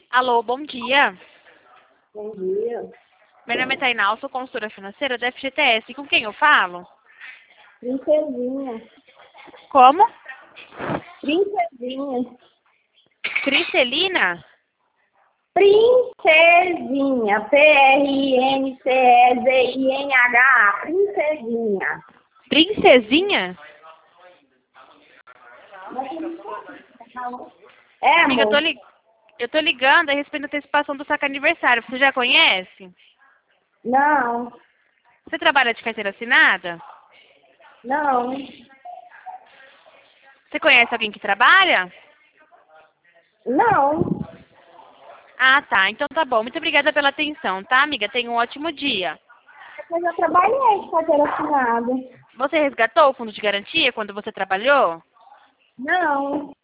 Alô, bom dia. Bom dia. Meu nome é Tainá, eu sou consultora financeira da FGTS. Com quem eu falo? Princesinha. Como? Princesinha. Criselina? Princesinha. Princezinha. Princesinha. Princesinha? É, Amiga, amor? eu tô ligando a respeito da antecipação do saque aniversário. Você já conhece? Não. Você trabalha de carteira assinada? Não. Você conhece alguém que trabalha? Não. Ah, tá. Então tá bom. Muito obrigada pela atenção, tá, amiga? Tenha um ótimo dia. Eu já trabalhei de carteira assinada. Você resgatou o fundo de garantia quando você trabalhou? Não.